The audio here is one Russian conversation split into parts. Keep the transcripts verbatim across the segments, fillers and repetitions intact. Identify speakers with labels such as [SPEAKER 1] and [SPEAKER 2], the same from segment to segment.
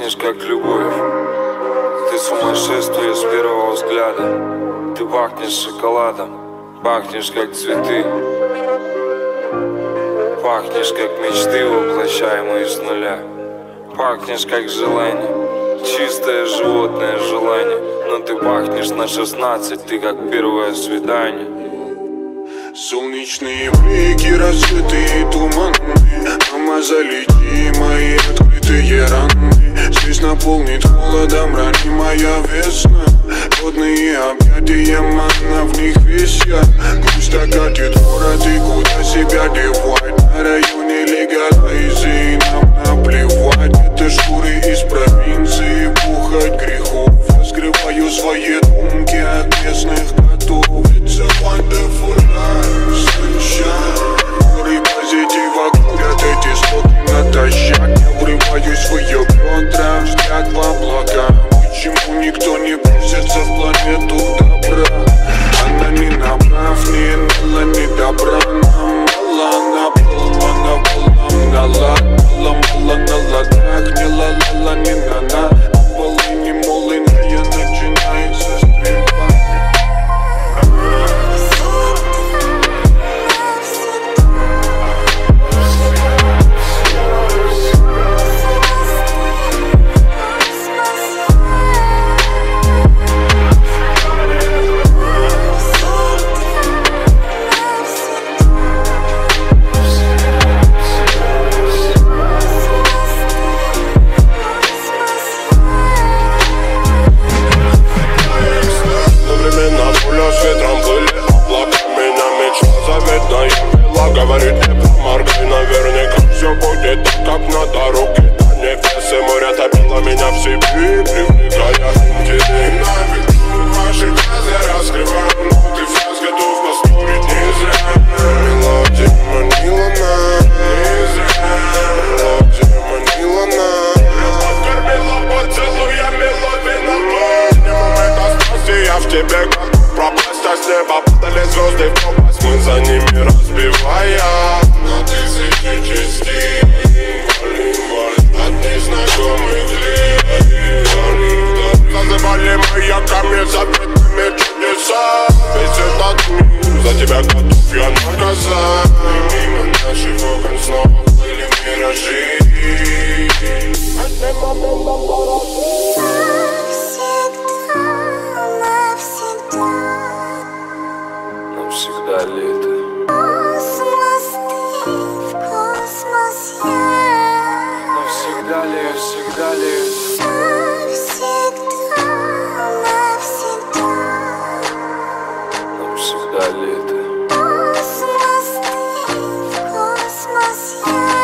[SPEAKER 1] пахнешь как любовь. Ты сумасшествие с первого взгляда. Ты пахнешь шоколадом, пахнешь как цветы. Пахнешь как мечты, воплощаемые с нуля. Пахнешь как желание, чистое животное желание. Но ты пахнешь на шестнадцать, ты как первое свидание.
[SPEAKER 2] Солнечные блики, разжитые туманные. Мама, залети мои открытые раны. Здесь наполнит холодом ранимая весна. Водные объятия, манна, в них весь я. Грусть окатит город, и куда себя девать? На районе легалайзы, нам наплевать. Это шкуры из провинции, пухать грехов. Раскрываю свои думки от местных котов. It's a wonderful life, sunshine. Горы позитива курят эти стоки натощак. Я врываюсь в ее бедра, взгляд в облака. Почему никто не просится в планету добра? Она не направ, не нала, не добра. Нам мало, напала, напала, нала. Мала, мала, на ладах, не ла-ла-ла, не на-на. Полы, не молы, я начинается стрельба.
[SPEAKER 3] Говорит, не проморгай, наверняка все будет так, как на дороге. Да небесы море топило меня в себе, привлекая интерес. На виду ваши глаза раскрываю, но ты сейчас готов поспорить не зря. Мелодия манила нас, не зря. Мелодия манила нас. Любовь кормила поцелуями, ловина боль. Не момент остался, я в тебе готов пропасть, а с неба падали звезды в пропасть. Мы за ними разбивая на тысячи частей. От незнакомых лиц зазывали мои камни запретными чудеса. Весь этот мир за тебя готов я наказать. И мимо наших окон снова были миражи.
[SPEAKER 1] Навсегда лето.
[SPEAKER 4] Космос, ты в космос я.
[SPEAKER 1] Навсегда ли, всегда ли.
[SPEAKER 4] Навсегда, навсегда.
[SPEAKER 1] Навсегда лето.
[SPEAKER 4] Космос, ты в космос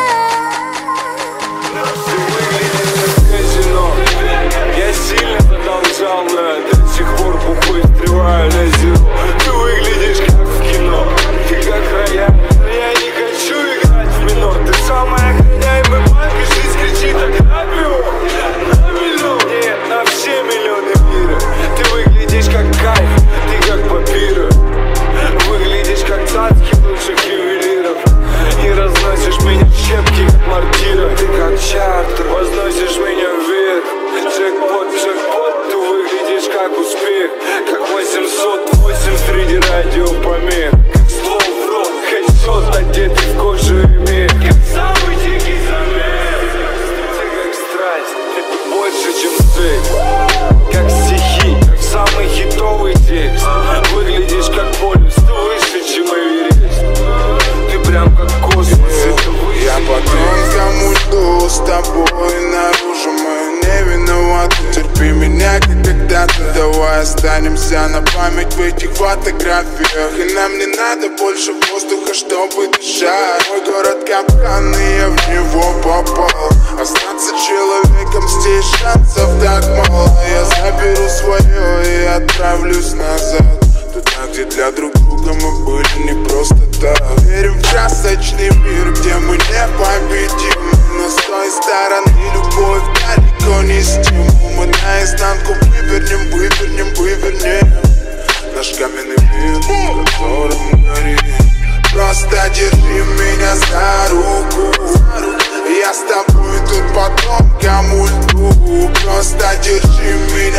[SPEAKER 4] я.
[SPEAKER 1] Ты выглядишь как казино. Я сильно продолжал, но до сих пор бухой стреваю на зеро. Ты выглядишь как в кино. Ты как рояль. Я не хочу играть в минор. Ты самая охраняемая банка. Жизнь кричит так на миллион. На миллион. Нет, на все миллионы мира. Ты выглядишь как кайф. Ты как папира. Выглядишь как цацки лучших ювелиров. И разносишь меня в щепки, как мортира. Ты как чартер. Возносишь меня вверх. Джекпот, джекпот. Ты выглядишь как успех. Как восемьсот восемь среди радиопомех. Как слов в рот, хэдшот, одетый в кожу и мех. Как самый дикий замес. Ты как страсть, это больше, чем секс. Как стихи, как самый хитовый текст. Выглядишь как полюс, ты выше, чем Эверест. Ты прям как космос, это выше.
[SPEAKER 2] Я по тонкому льду с тобой наружу, мы не виноваты. Терпи меня, как когда-то. Давай останемся на память в этих фотографиях. И нам не надо больше воздуха, чтобы дышать. Мой город капкан, и я в него попал. Остаться человеком здесь шансов так мало. Я заберу свое и отправлюсь назад. Туда, где для друг друга мы были не просто так. Верим в красочный мир, где мы непобедимы. Но с той стороны любовь далеко не стимул. Мы наизнанку вывернем, вывернем, вывернем наш каменный мир, в котором горим. Просто держи меня за руку. Я с тобой тут по тонкому льду.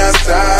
[SPEAKER 2] оставить.